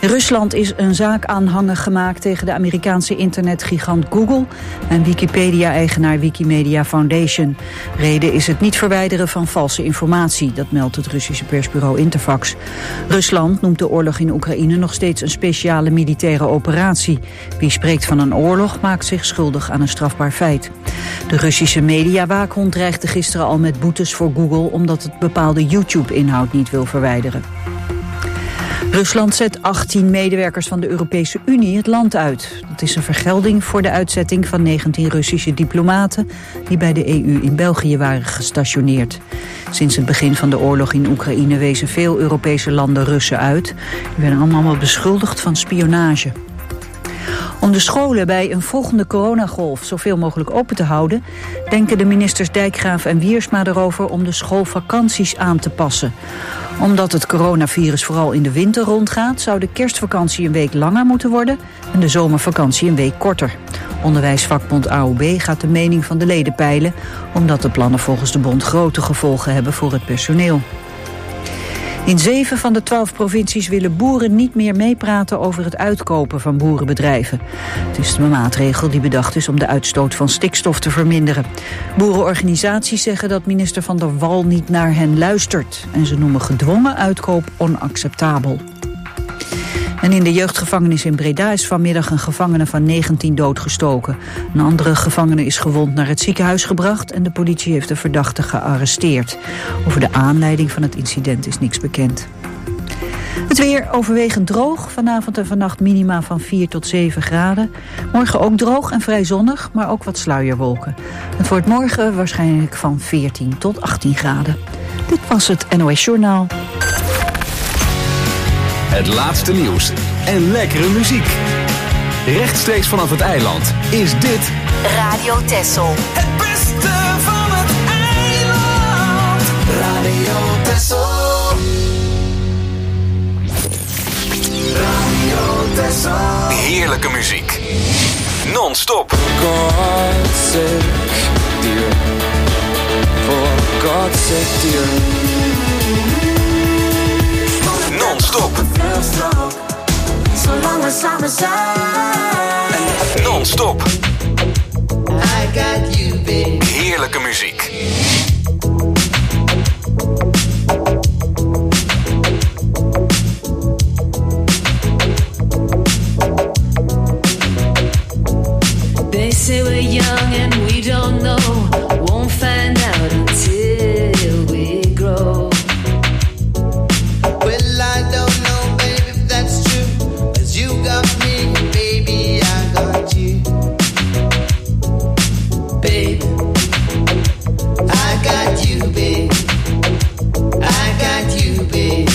In Rusland is een zaak aanhangig gemaakt tegen de Amerikaanse internetgigant Google en Wikipedia-eigenaar Wikimedia Foundation. Reden is het niet verwijderen van valse informatie, dat meldt het Russische persbureau Interfax. Rusland noemt de oorlog in Oekraïne nog steeds een speciale militaire operatie. Wie spreekt van een oorlog maakt zich schuldig aan een strafbaar feit. De Russische mediawaakhond dreigde gisteren al met boetes voor Google omdat het bepaalde YouTube-inhoud niet wil verwijderen. Rusland zet 18 medewerkers van de Europese Unie het land uit. Dat is een vergelding voor de uitzetting van 19 Russische diplomaten die bij de EU in België waren gestationeerd. Sinds het begin van de oorlog in Oekraïne wezen veel Europese landen Russen uit. Die werden allemaal beschuldigd van spionage. Om de scholen bij een volgende coronagolf zoveel mogelijk open te houden, denken de ministers Dijkgraaf en Wiersma erover om de schoolvakanties aan te passen. Omdat het coronavirus vooral in de winter rondgaat, zou de kerstvakantie een week langer moeten worden en de zomervakantie een week korter. Onderwijsvakbond AOB gaat de mening van de leden peilen, omdat de plannen volgens de bond grote gevolgen hebben voor het personeel. In 7 van de 12 provincies willen boeren niet meer meepraten over het uitkopen van boerenbedrijven. Het is een maatregel die bedacht is om de uitstoot van stikstof te verminderen. Boerenorganisaties zeggen dat minister Van der Wal niet naar hen luistert. En ze noemen gedwongen uitkoop onacceptabel. En in de jeugdgevangenis in Breda is vanmiddag een gevangene van 19 doodgestoken. Een andere gevangene is gewond naar het ziekenhuis gebracht en de politie heeft de verdachte gearresteerd. Over de aanleiding van het incident is niks bekend. Het weer overwegend droog. Vanavond en vannacht minima van 4 tot 7 graden. Morgen ook droog en vrij zonnig, maar ook wat sluierwolken. Het wordt morgen waarschijnlijk van 14 tot 18 graden. Dit was het NOS Journaal. Het laatste nieuws en lekkere muziek. Rechtstreeks vanaf het eiland is dit Radio Texel. Het beste van het eiland. Radio Texel. Radio Texel. heerlijke muziek. Non-stop. God's sake, dear. For God's sake, dear. Non-stop. So long as I'm aside. Non-stop. I got you, babe. Heerlijke muziek. They say we're young and we don't know. Won't find out until we grow. Well, I don't know, baby, if that's true. 'Cause you got me, baby, I got you. Babe, I got you, babe. I got you, babe.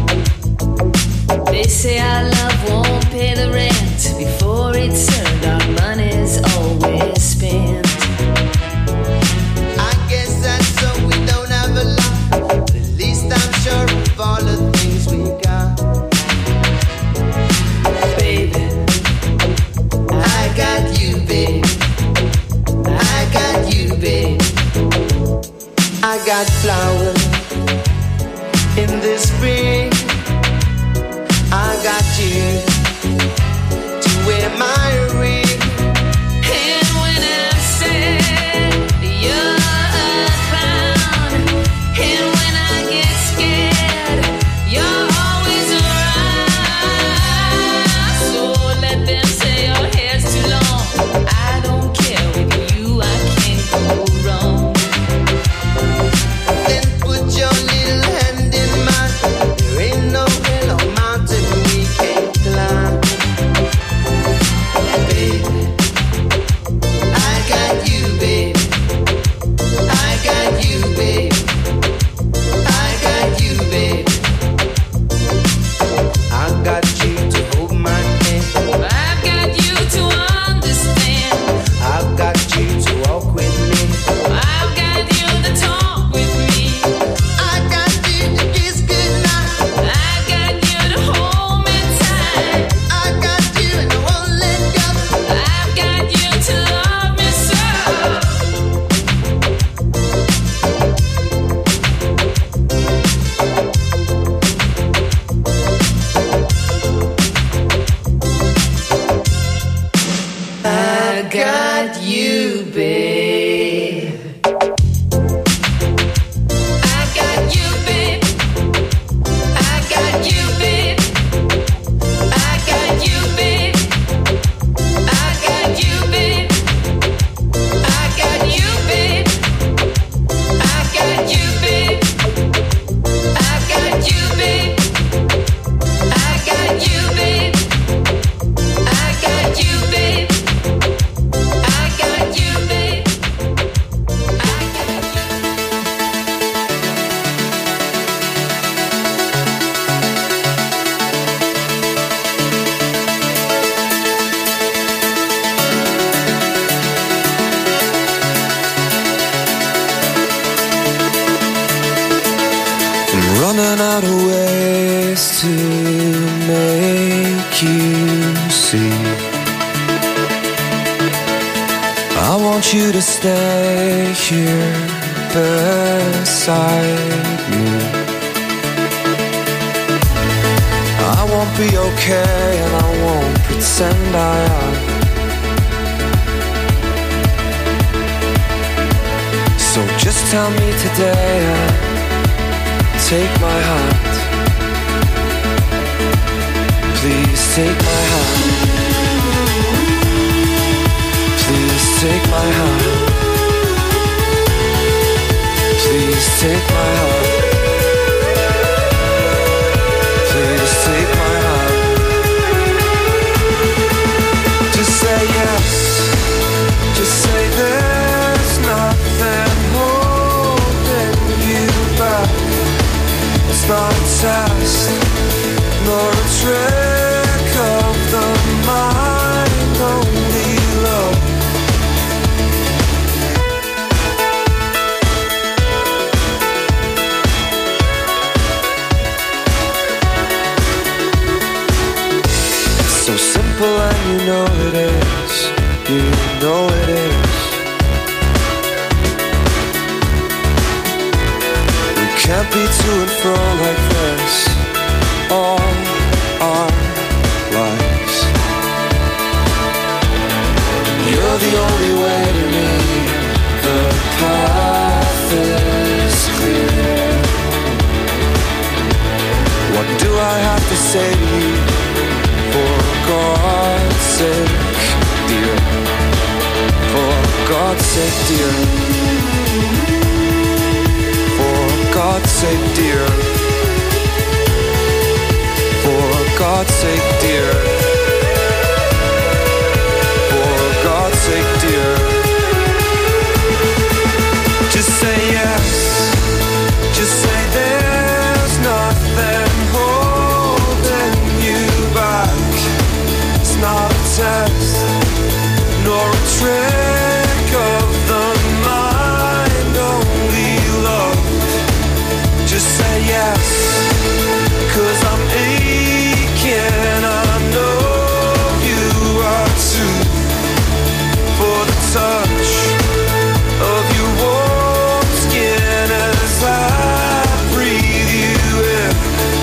they say our love won't pay the rent. Before it's earned, our money's always spent. I guess that's so we don't have a lot. But at least I'm sure of all the things we got. Baby, I got you, babe. I got you, babe. I got flowers in the spring. I got you make you see. I want you to stay here beside me. I won't be okay and I won't pretend I am. So just tell me today and take my hand. Please take my hand. Please take my hand. Please take my hand. Please take my hand. Just say yes. Just say there's nothing holding you back. It's not a test, nor a trick of the mind, only love. So simple and you know it is. You know it is. We can't be to and fro like this all our lives. You're the only way to me. The path is clear. What do I have to say to you? For God's sake, dear. For God's sake, dear. For God's sake, dear. For God's sake, dear. For God's sake, dear. Just say yes. Just say there's nothing holding you back. It's not a test, nor a trick of the mind, only love. Just say yes, 'cause I'm aching, I know you are too. For the touch of your warm skin as I breathe you in.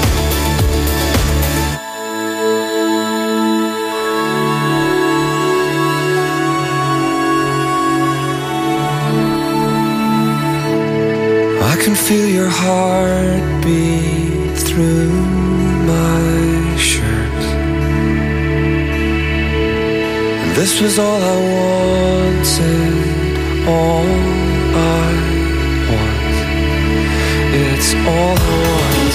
I can feel your heartbeat through my shirt. And this was all I wanted, all I want. It's all I want.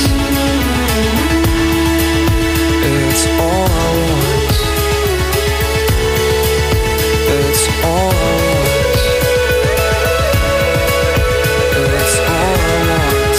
It's all I want. It's all I want. It's all I want.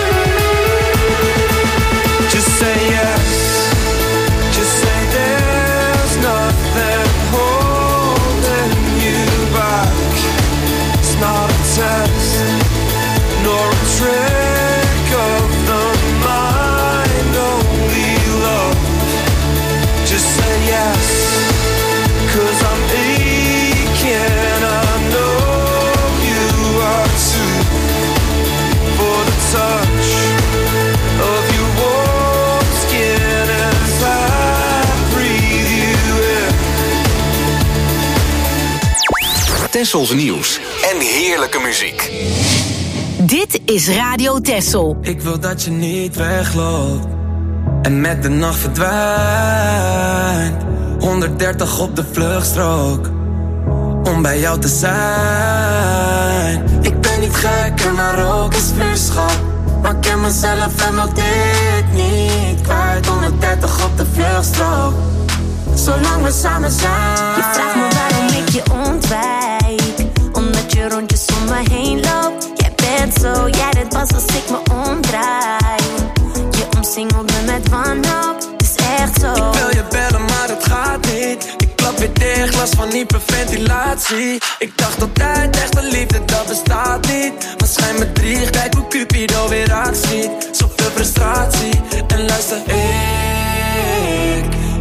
Just say yes. Just say there's nothing holding you back. It's not a test, nor a trick of the mind, only love. Just say yes, 'cause I'm aching, I know you are too. For the touch of your warm skin as I breathe you in. Tessels nieuws en heerlijke muziek. Dit is Radio Tessel. Ik wil dat je niet wegloopt en met de nacht verdwijnt. 130 op de vluchtstrook om bij jou te zijn. Ik ben niet gek en maar ook is vuurschap, maar ik ken mezelf en wil dit niet kwijt. 130 op de vluchtstrook, zolang we samen zijn. Je vraagt me waarom ik je ontwijk, omdat je rondjes om me heen loopt. Jij bent zo, jij deed pas als ik me omdraai. Je omsingelt me met wanhoop, het is echt zo. Ik wil je bellen maar het gaat niet. Ik klap weer dicht, last van hyperventilatie. Ik dacht altijd echte liefde dat bestaat niet, maar schijn me drie, kijk hoe Cupido weer actie. Zoveel frustratie en luister ik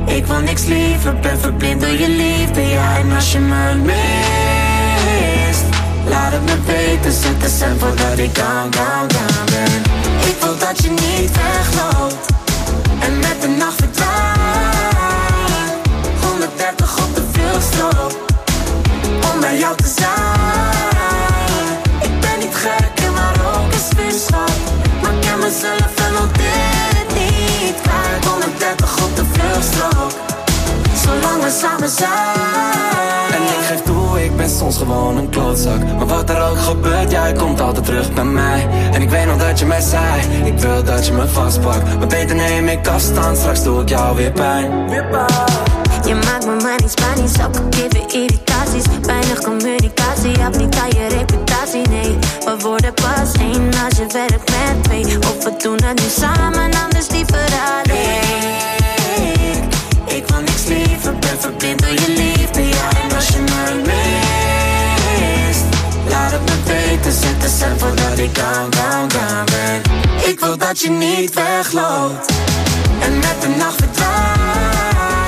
wil niks liever, ben verblind door je liefde, ja. En als je me mist, laat het me weten, zet de cent voordat ik down ben. Ik wil dat je niet wegloopt en met de nacht verdwijnt. 130 op de vluchtstrook om bij jou te zijn. Ik ben niet gek en maar ook een vuurschap, maar ik ken mezelf en al dit niet kwijt. 130 op de vluchtstrook, zolang we samen zijn. En ik geef toe, ik ben soms gewoon een klootzak, maar wat er ook gebeurt, jij komt altijd terug bij mij. En ik weet nog dat je mij zei, ik wil dat je me vastpakt, maar beter neem ik afstand, straks doe ik jou weer pijn. Je maakt me maar niet Spanisch, elke keer weer irritaties. Weinig communicatie, heb niet aan je reputatie, nee. We worden pas één als je werkt met twee. Of we doen het nu samen, anders liever alleen. Ik wil niks liever, ben verblind door je liefde, ja. En als je me mist, laat het me weten, zet de cent voordat ik down ben. Ik wil dat je niet wegloopt en met de nacht verdwijnt.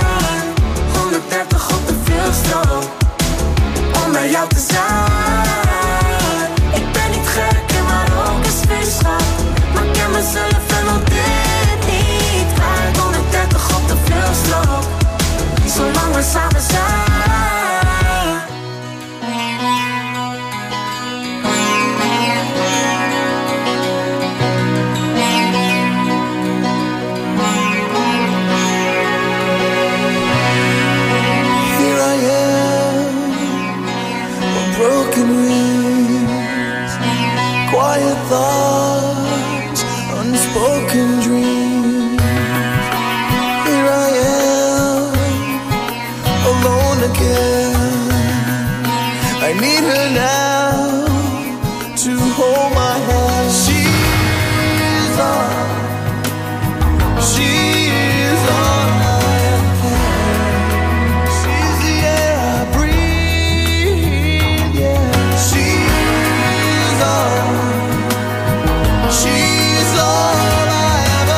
130 op de vluchtstrook om bij jou te zijn. Ik ben niet gek en maar ook een vuurschap, maar ik ken mezelf en al dit niet kwijt. 130 op de vluchtstrook, zolang we samen zijn. Quiet thoughts, unspoken dreams. Here I am, alone again. I need her now to hold my hand. She's all I have. She's the air I breathe, yeah. She's all I ever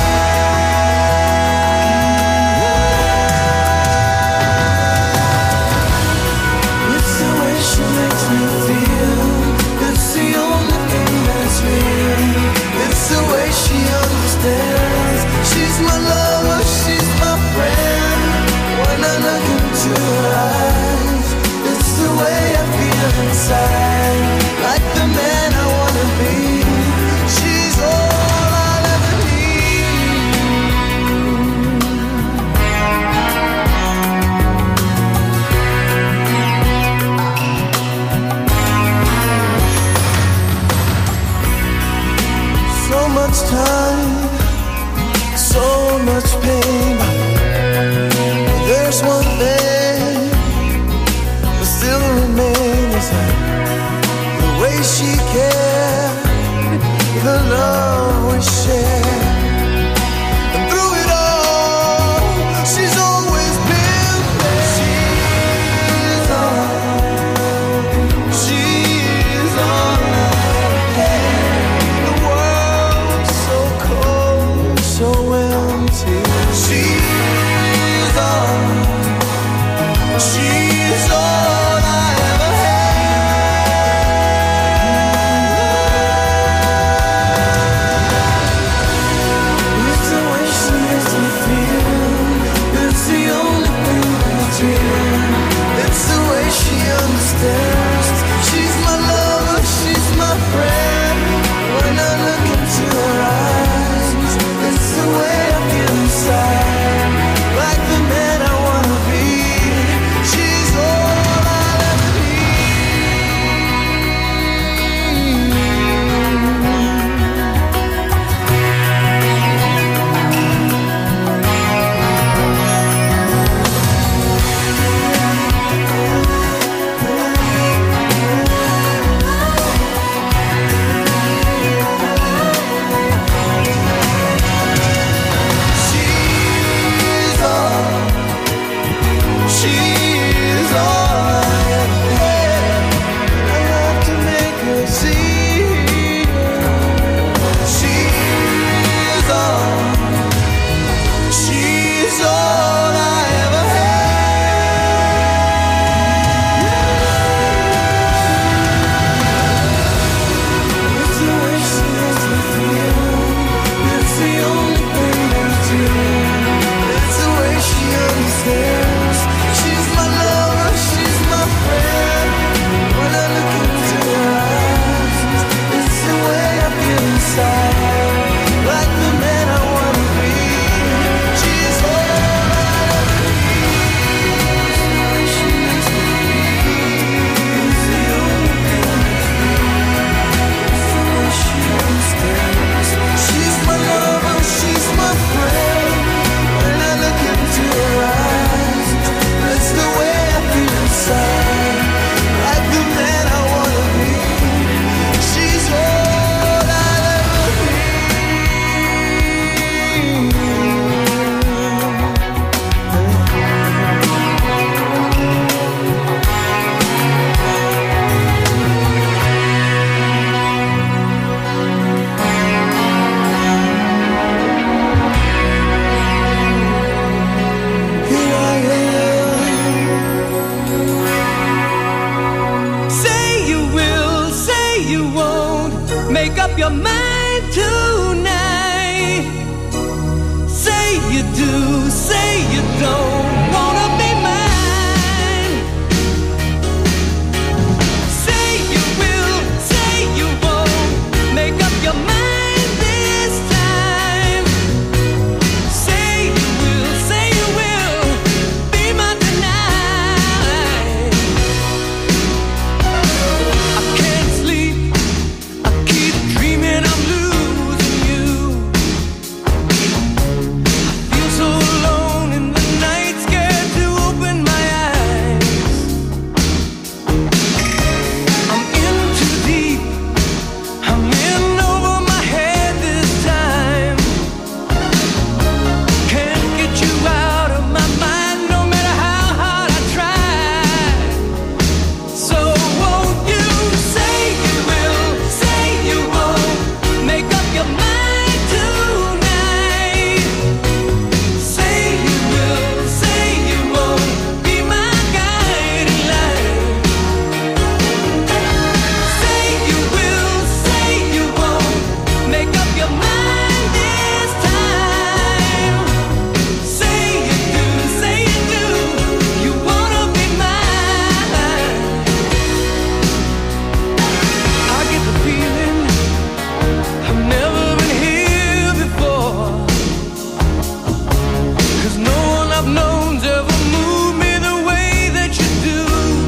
had. It's the way she makes me feel. It's the only thing that's real. It's the way she understands. She's my lover, she's my friend. When I look into her eyes, it's the way I feel inside. Like the man I wanna be. She's all I'll ever need. So much time, so much pain. There's one thing that still remains. you're mine tonight. Say you do, say you don't wanna be mine. Say you will, say you won't. Make up your mind this time. Say you will be mine tonight. I can't sleep, I keep dreaming I'm losing you. I feel so alone in the night, scared to open my eyes. I'm in too deep, I'm in over my head this time. Can't get you out of my mind, no matter how hard I try. So won't you say you will, say you won't. Make up your mind tonight. Say you will, say you won't. Be my guiding light. Say you will, say you won't. Make up your mind this time. Say you do, you wanna be mine. I get the feeling I've never been here before. 'Cause no one I've known's ever moved me the way that you do.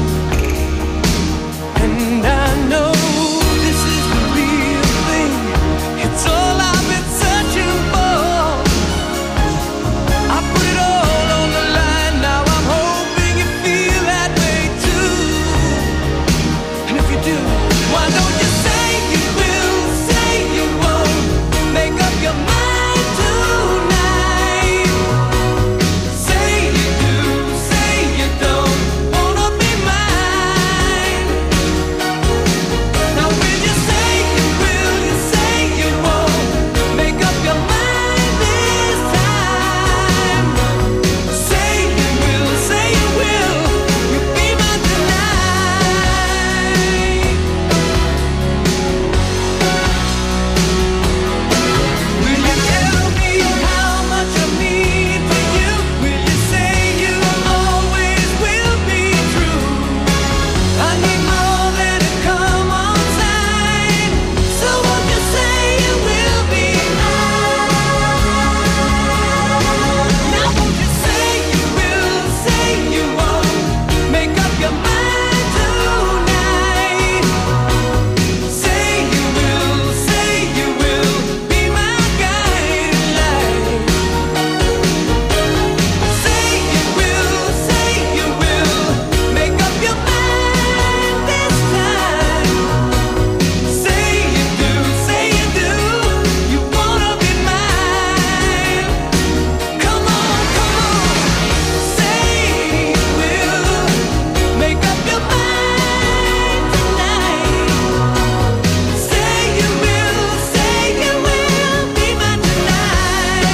And I know this is the real thing. It's all I've been searching for. I put it all on the line. Now I'm hoping you feel that way too. And if you do, why don't you say you will, say you won't. Make up your mind tonight. Say you do, say you don't wanna be mine. Now when you say you will, you say you won't. Make up your mind this time. Say you will, say you will. You'll be mine tonight. Will you tell me how much I mean to you? Will you say you always will be true? I need more than a come on sign. So won't you say you will be mine? Now won't you say you will, say you won't. Make up your mind tonight. Say you will, say you will. Be my guiding light. Say you will, say you will. Make up your mind this time. Say you do, you wanna be mine. Come on, say you will. Make up your mind tonight. Say you will, be mine tonight.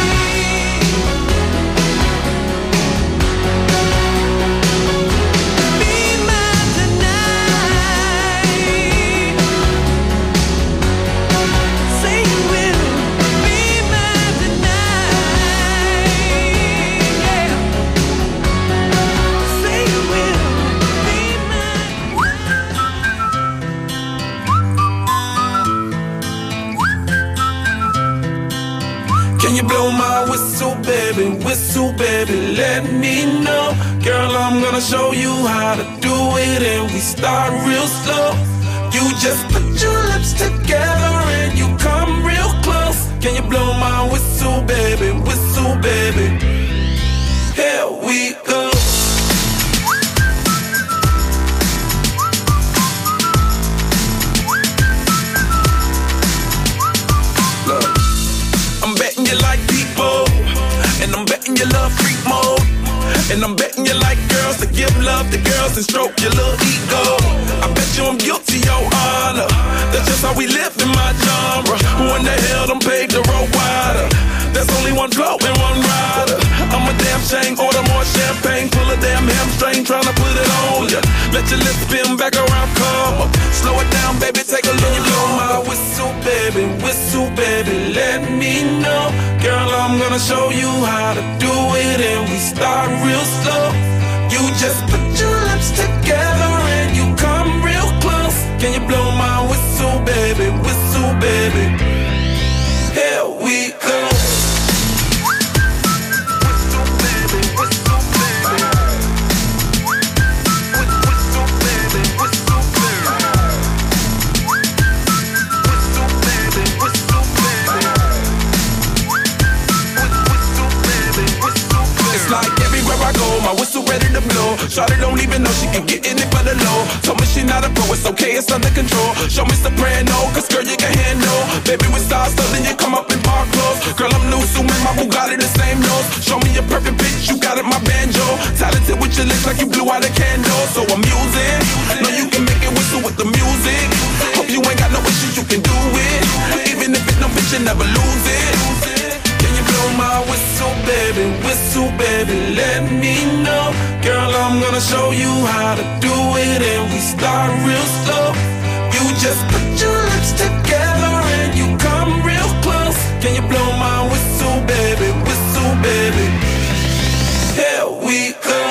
Be mine tonight. Say you will, be mine tonight. Yeah. Say you will, be mine. Can you blow my whistle, baby, let me know. Girl, I'm gonna show you how to do it, and we start real slow. You just put your lips together and you come real close. Can you blow my whistle, baby, here we go. Look, I'm betting you like people, and I'm betting you love freak mode. And I'm betting you like girls to give love to girls and stroke your little ego. I bet you I'm guilty, your honor. That's just how we live in my genre. Who in the hell done paved the road wider? There's only one blow and one rider. I'm a damn shame, order more champagne, pull a damn hamstring tryna put it on ya. Let your lips spin back around, come up. Slow it down, baby, take a look. You blow my whistle, baby, let me know. Girl, I'm gonna show you how to do it, and we start real slow. You just put your lips together and you come real close. Can you blow my whistle, baby, here we go. I go, my whistle ready to blow. Shawty don't even know she can get in it for the low. Told me she not a pro, it's okay, it's under control. Show me soprano, cause girl you can handle. Baby with stars, so then you come up in park clothes. Girl I'm new, so man, my Bugatti the same nose. Show me your perfect pitch, you got it, my banjo. Talented with your lips like you blew out a candle. So I'm using, know you can make it whistle with the music. Hope you ain't got no issues, you can do it. Even if it's no bitch, you never lose it. Can you blow my whistle, baby, let me know. Girl, I'm gonna show you how to do it, and we start real slow. You just put your lips together and you come real close. Can you blow my whistle, baby, here we go.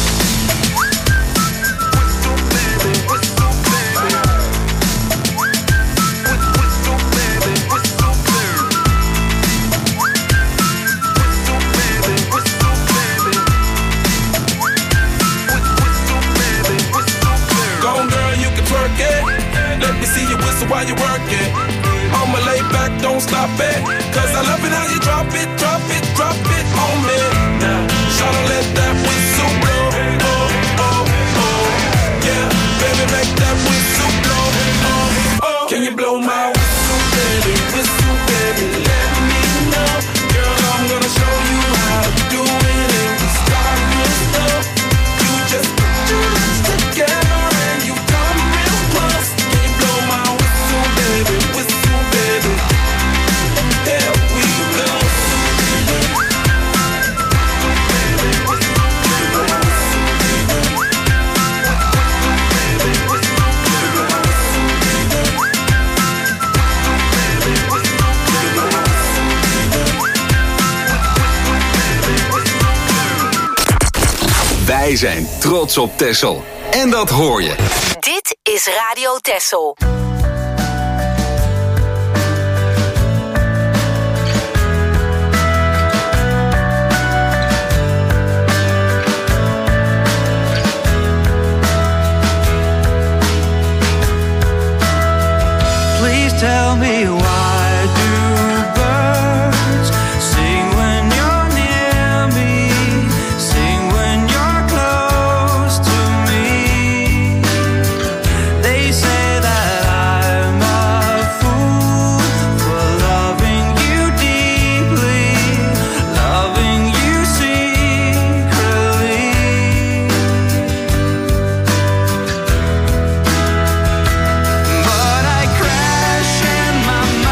While you work it, I'ma lay back, don't stop it. Cause I love it how you drop it on me. Shawty let that whistle blow, oh, oh, oh. Yeah, baby make that whistle blow, oh, oh. Can you blow my whistle, baby, let me know. Girl, I'm gonna show you how to do it, and we start real slow. You just put your lips together and you come real close. Can you blow my whistle, baby, here we go. Wij zijn trots op Texel. En dat hoor je. Dit is Radio Texel. Tell me why do birds sing when you're near me, sing when you're close to me. They say that I'm a fool for loving you deeply, loving you secretly. But I crash in my mind.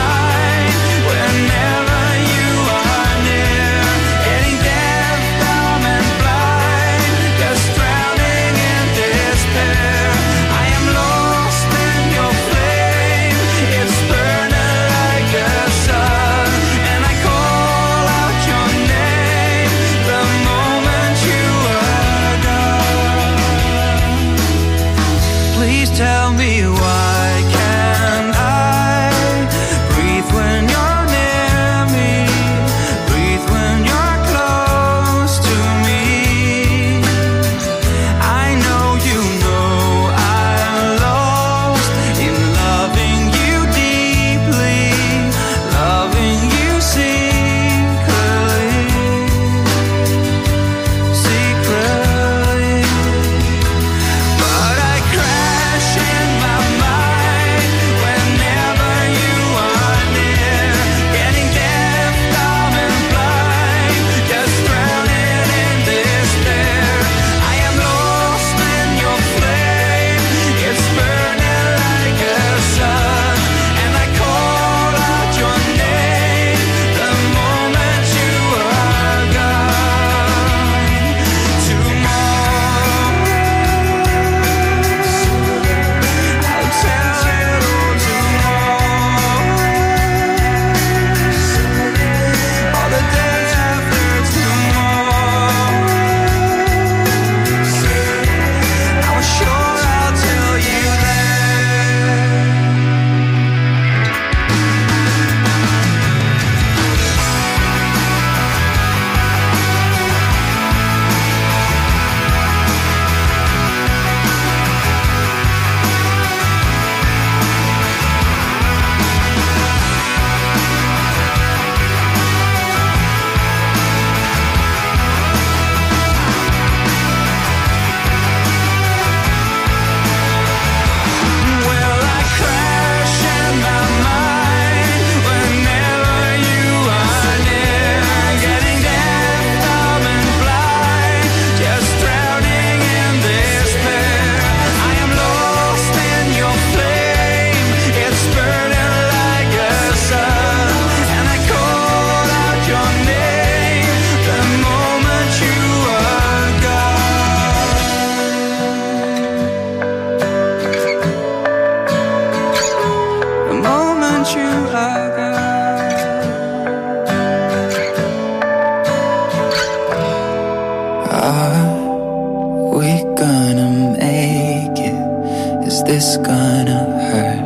we gonna make it? Is this gonna hurt?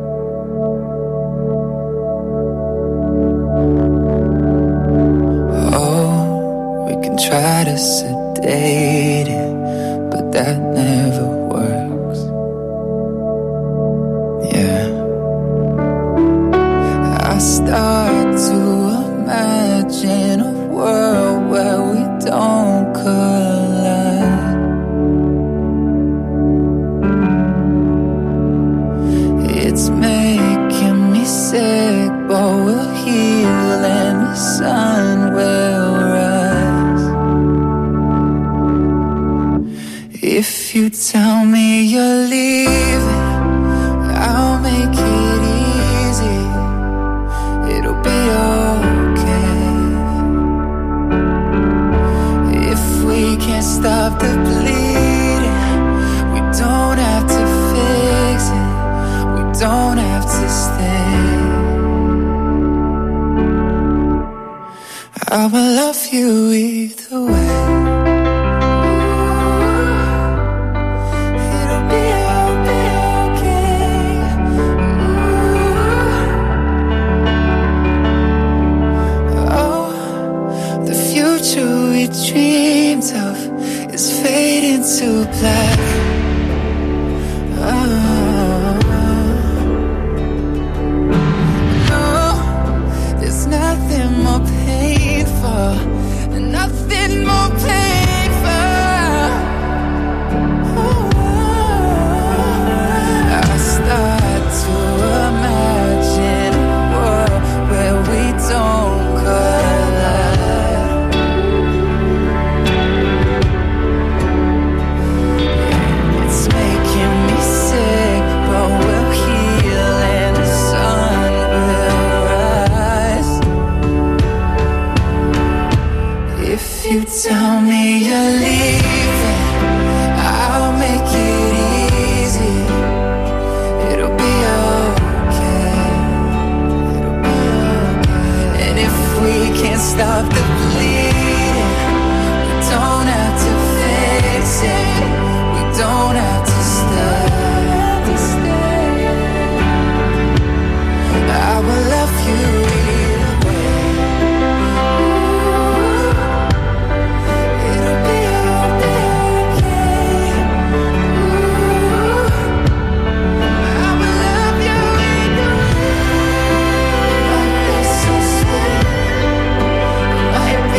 Oh, we can try to sedate it, but that never works. Yeah, I start to imagine a world where we don't collide. It's making me sick, but we'll heal and the sun will rise. If you tell me you're leaving, I'll make it easy. It'll be okay. If we can't stop the bleeding, we don't have to fix it. We don't have to stay. I will love you either way. It'll be okay. Oh, the future we dreamed of is fading to black. No, there's nothing more painful, nothing more painful. I start to imagine a world where we don't collide. It's making me sick, but we'll heal and the sun will rise. If you tell me you're leaving, I'll make it easy. It'll be okay. It'll be okay. And if we can't stop the bleeding, we don't have to fix it. We don't have to stay. I will love you either way. It'll be okay. I will love you either way. Might be so sweet, might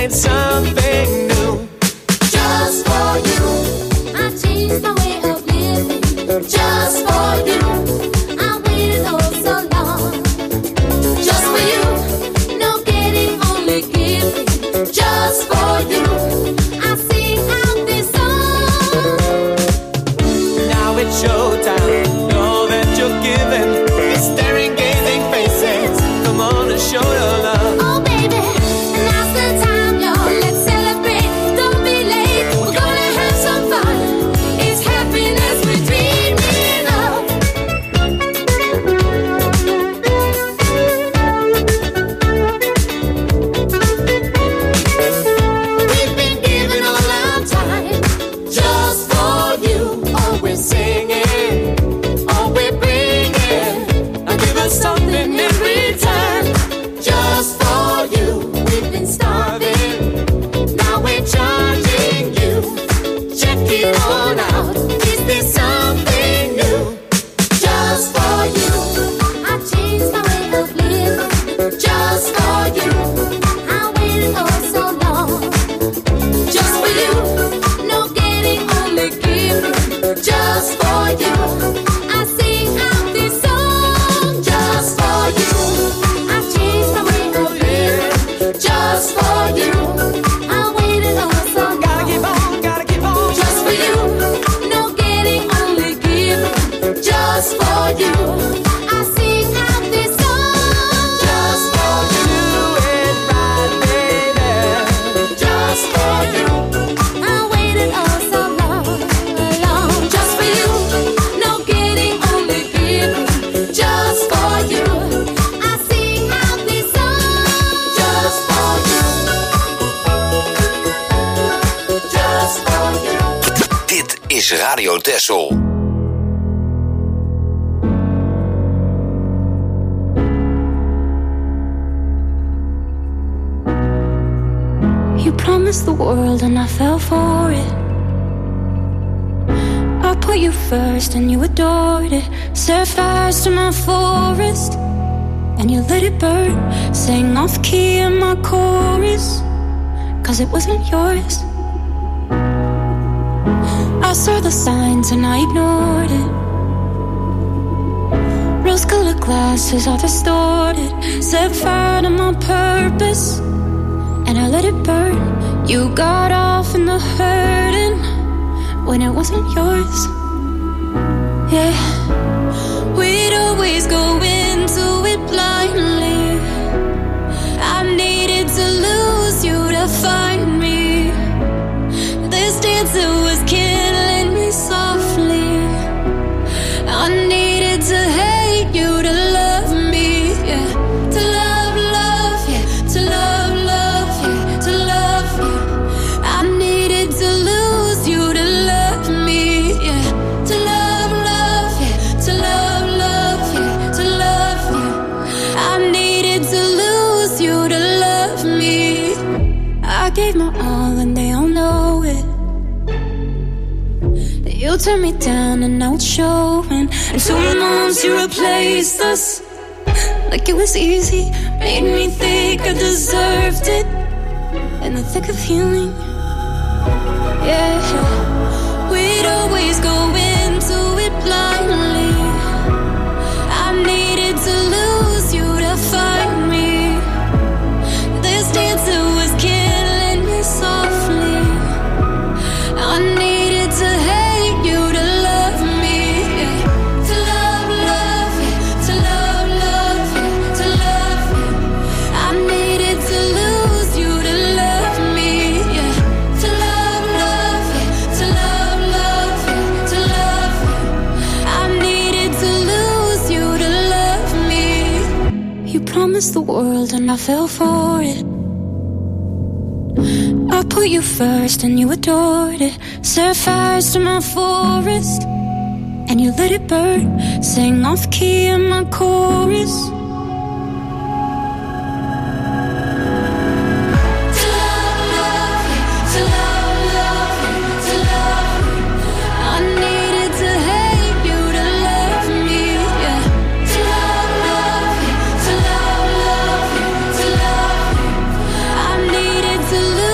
did something new. Just for you, I changed my way of living. Just for you, I waited oh so long. Just for you, no getting, only giving. Just for you, I sing out this song. Now it's showtime, know that you're giving. The staring, gazing faces, come on and show your love. Oh baby, now's the time, y'all. Let's celebrate. Don't be late. We're gonna have some fun. It's happiness we're dreaming of. We've been giving all our time just for you. Oh, we're singing. Oh, we're bringing. Give us something in return. Just for you, we've been starving. Now we're charging you. Check it on out. Is this something new? Just for you, I changed my way of living. Just for you, I waited oh so long. Just for you, no getting, only giving. Just for you, I sing out this song. Just for you, I changed my way of living. Just for you, I waited oh so long. Gotta keep on. Just for you, no getting, only giving. Just for you, I sing out this song. Just for you, Do it right, baby. just for you, I waited oh so long. Just for you, no getting, only giving. Just for you, I sing out this song. Just for you, just for you. Dit is Radio Texel. You promised the world and I fell for it. I put you first and you adored it. Set fires to my forest and you let it burn. Sang off key in my chorus, 'cause it wasn't yours. I saw the signs and I ignored it. Rose-colored glasses are distorted. Set fire to my purpose and I let it burn. You got off in the hurting when it wasn't yours. Yeah, we'd always go into it blindly. I needed to lose you to find me. This dancer was killing me softly. I needed to hate you to love me, yeah. To love, love, yeah. To love, love, yeah. To love, yeah. I needed to lose you to love me, yeah. To love, love, yeah. To love, love, yeah. To love, yeah. I needed to lose you to love me. I gave my all and they all know it. You turned me down and now it's showing. And 2 months you replaced us like it was easy. Made me think I deserved it in the thick of healing. Yeah, we'd always go into it blindly. I needed to lose you to find me. This dancer was killing me softly. I needed to hate you to love me, yeah. To love, love, yeah. To love, love, yeah. To love, yeah. I needed to lose you to love me, yeah. To love, love, yeah. To love, love, yeah. To love, yeah. I needed to lose you to love me. You promised the world and I fell for it. I put you first and you adored it. Set fires to my forest and you let it burn. Sang off key in my chorus. To love, love, yeah. To love, love, yeah. To love, yeah. I needed to hate you to love me, yeah. To love, love, yeah. To love, love, yeah. To love, yeah. I needed to lose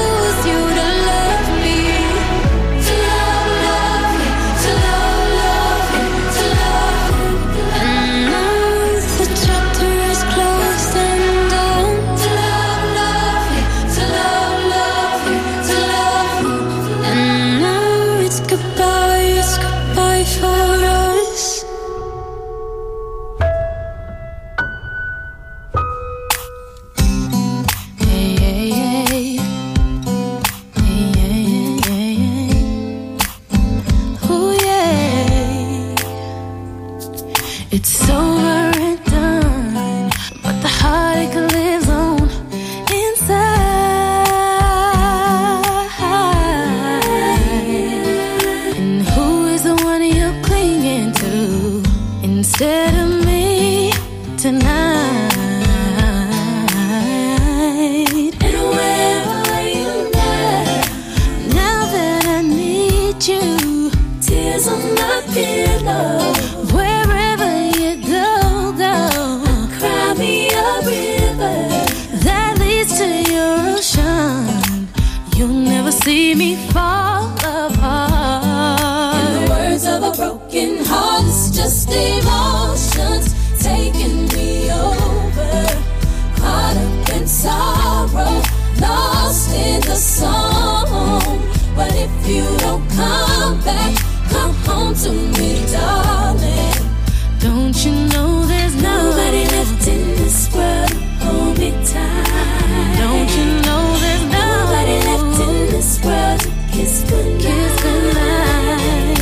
see me fall apart. In the words of a broken heart, it's just emotions taking me over. Caught up in sorrow, lost in the song. But if you don't come back, come home to me, darling. Don't you know there's nobody left in this world to hold me tight? Don't you know there's nobody left in this world to kiss goodnight? Kiss goodnight,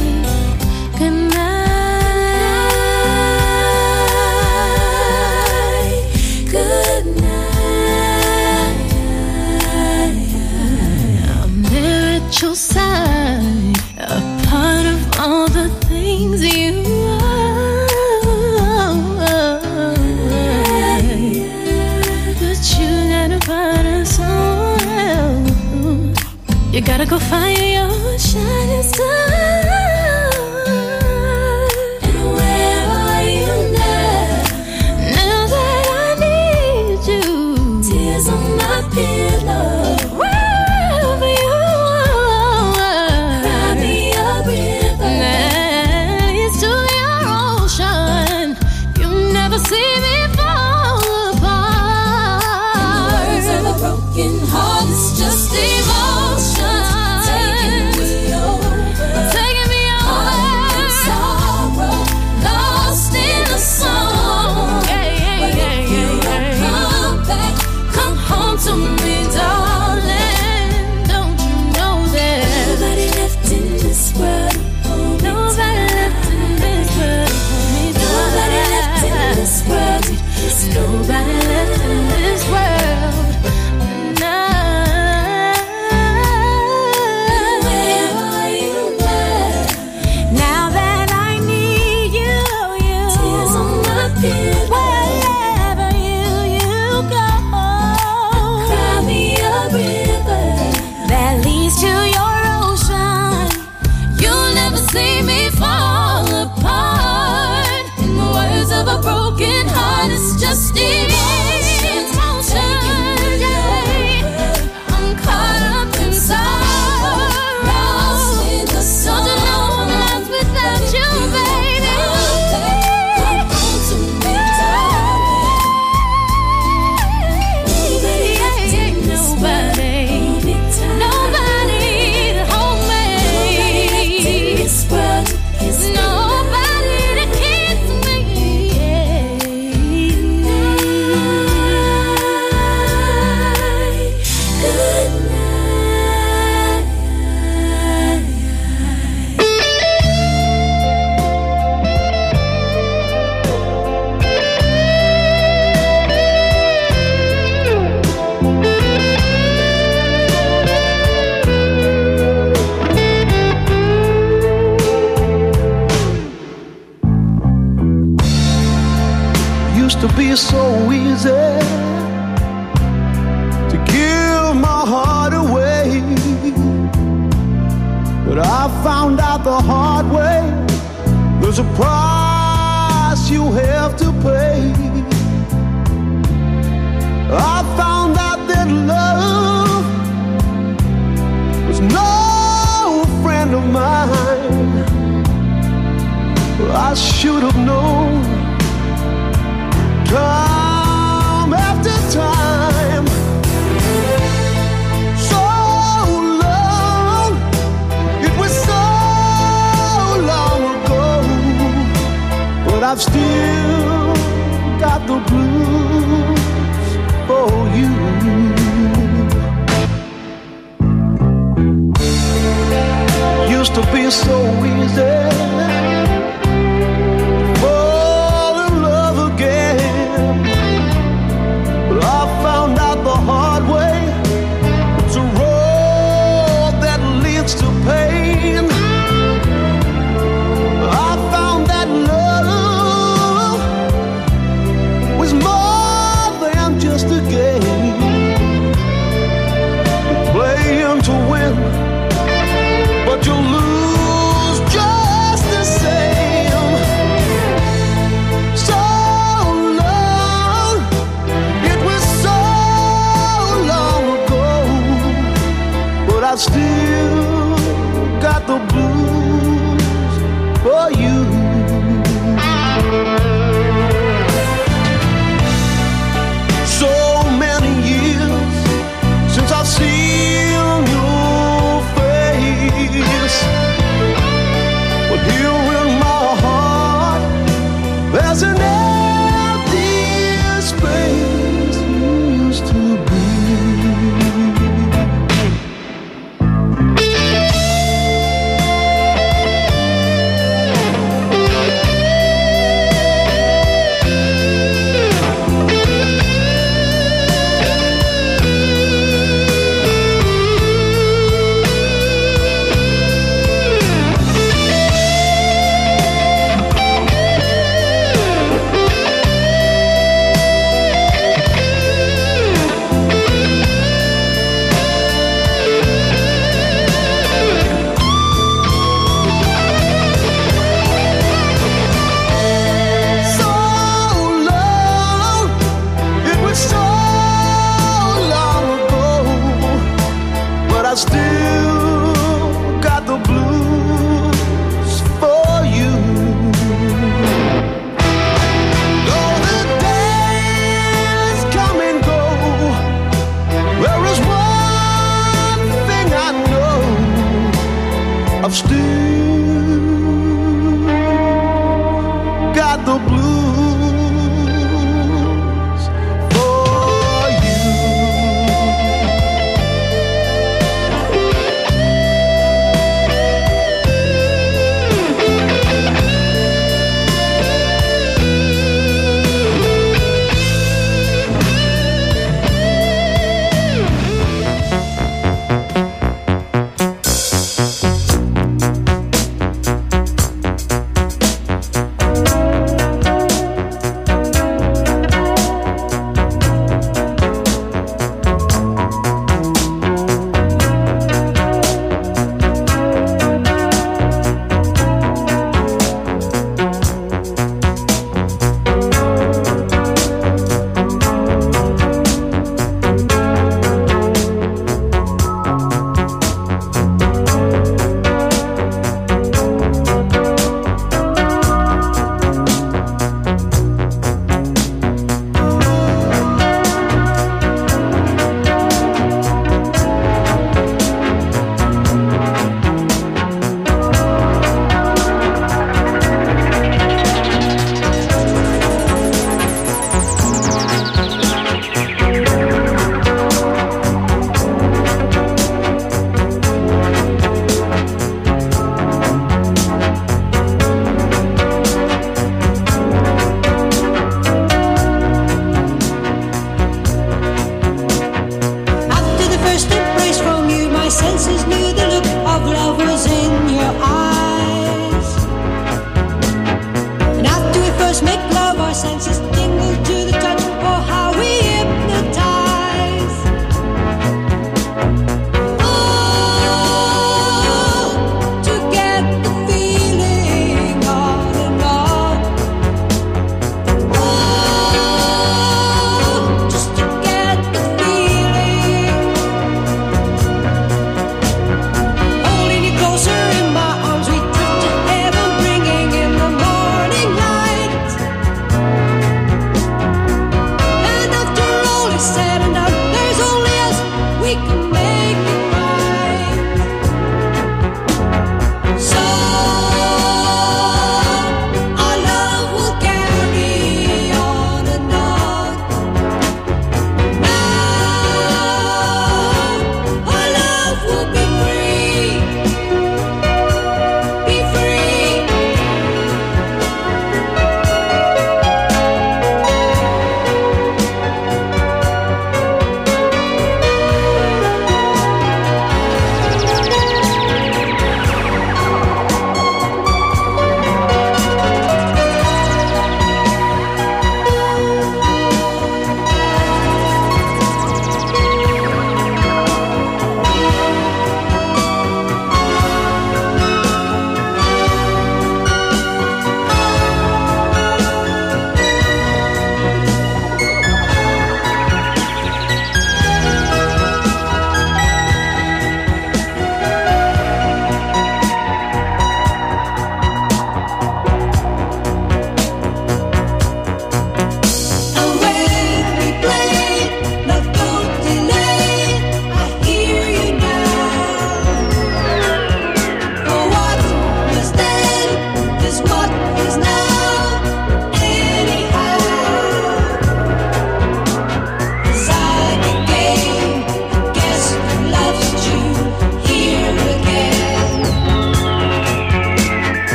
goodnight, goodnight. I'm there at your side, a part of all the things you are. But you gotta find us somewhere. You gotta go find your shining star. And where are you now? Now that I need you. Tears on my pillow. Wherever you are, cry me a river. Next to your ocean, you never see me fall apart. The words of a broken heart is just emotions taking me over. Taking me over. In sorrow, lost in the song. But if you don't come back, come home to me, darling. Don't you know there's nobody left in this world? Nobody left in this world. Nobody left in this world. Nobody left in this world. Where are you now? Now that I need you, tears on my pillow. Wherever you go, cry me a river that leads to your ocean. You'll never see me fall apart. In the words of a broken heart, it's just emotions taking me over. I'm caught up in sorrow, lost in the sun. Don't know I'm lost without you, baby. Come home to me, darling. Nobody left in this world. Nobody to hold me. Nobody to kiss me. Used to be so easy to give my heart away, but I found out the hard way. There's a price you have to pay. I found out that love was no friend of mine. I should have known. Time after time, so long, it was so long ago, but I've still got the blues for you. Used to be so easy fall in love again, but I found out the hard way. It's a road that leads to pain. I found that love was more than just a game, playing to win, but you lose I still got the blues for you. So many years since I've seen your face, but here in my heart there's an empty space you used to be. I still got the blues for you. Though the days come and go, there is one thing I know, I've still got the blues.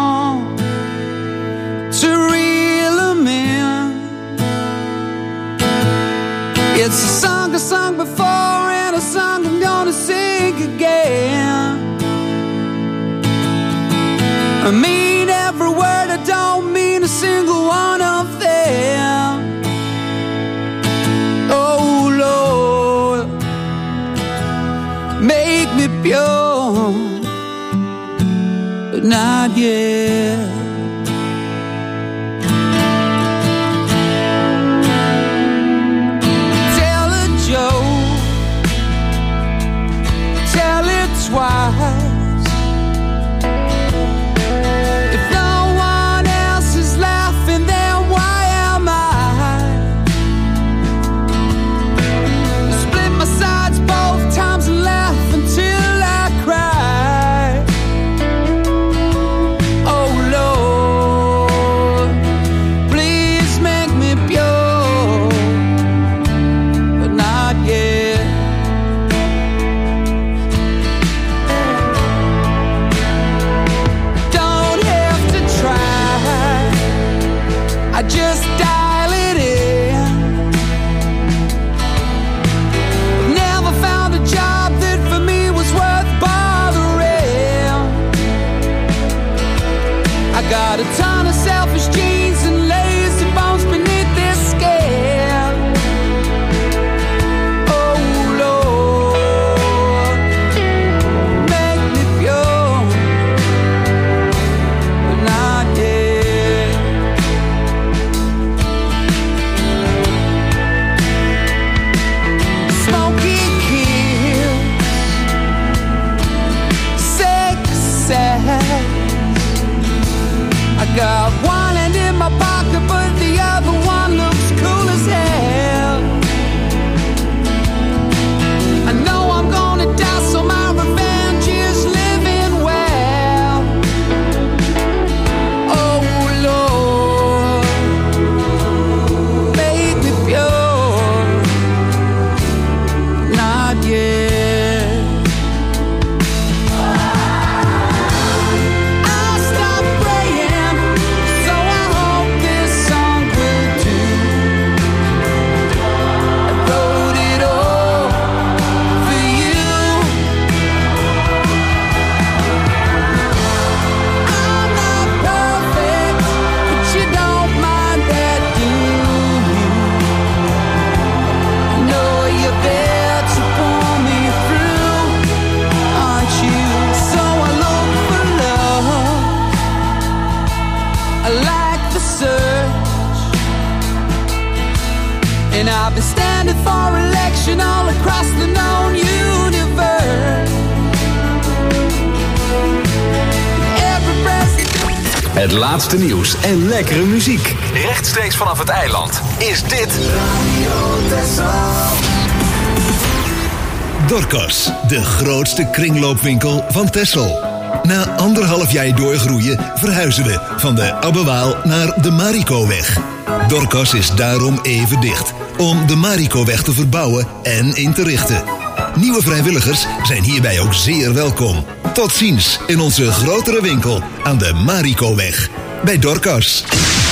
song to reel 'em in. It's a song I sung before and a song I'm gonna sing again. I mean every word, I don't mean a single one of them. Oh Lord, make me pure, but not yet. Tell a joke, tell it twice. Just dial it in. Never found a job that for me was worth bothering. I got a ton of selfish genes and lazy bones beneath this skin. Oh Lord, make me pure, but not yet. I got one hand in my pocket, but the other one looks cool as hell. I know I'm gonna die, so my revenge is living well. Oh Lord, make me pure, not yet. And I've been standing for election all across the known universe. Every president. Het laatste nieuws en lekkere muziek. Rechtstreeks vanaf het eiland is dit Radio Texel. Dorcas, de grootste kringloopwinkel van Texel. Na 1,5 jaar doorgroeien verhuizen we van de Abbewaal naar de Marikoweg. Dorcas is daarom even dicht, om de Marikoweg te verbouwen en in te richten. Nieuwe vrijwilligers zijn hierbij ook zeer welkom. Tot ziens in onze grotere winkel aan de Marikoweg. Bij Dorcas.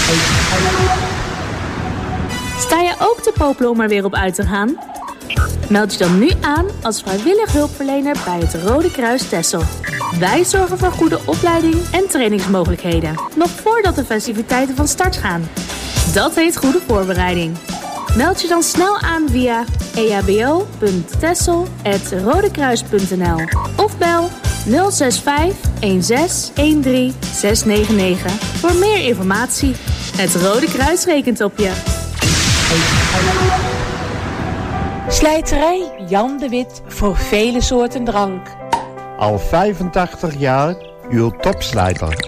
Sta je ook te popelen om er weer op uit te gaan? Meld je dan nu aan als vrijwillig hulpverlener bij het Rode Kruis Texel. Wij zorgen voor goede opleiding en trainingsmogelijkheden, nog voordat de festiviteiten van start gaan. Dat heet goede voorbereiding. Meld je dan snel aan via ehbo.texel@rodekruis.nl of bel 065 16 13 699 voor meer informatie. Het Rode Kruis rekent op je. Slijterij Jan de Wit voor vele soorten drank. Al 85 jaar uw topslijter.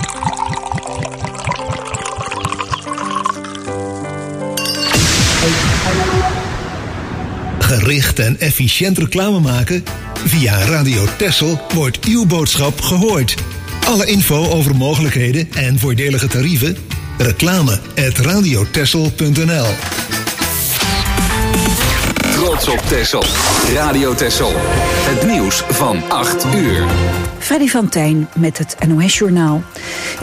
Gericht en efficiënt reclame maken? Via Radio Texel wordt uw boodschap gehoord. Alle info over mogelijkheden en voordelige tarieven? reclame@radiotexel.nl. Trots op Texel. Radio Texel. Het nieuws van 8 uur. Freddy van Tijn met het NOS Journaal.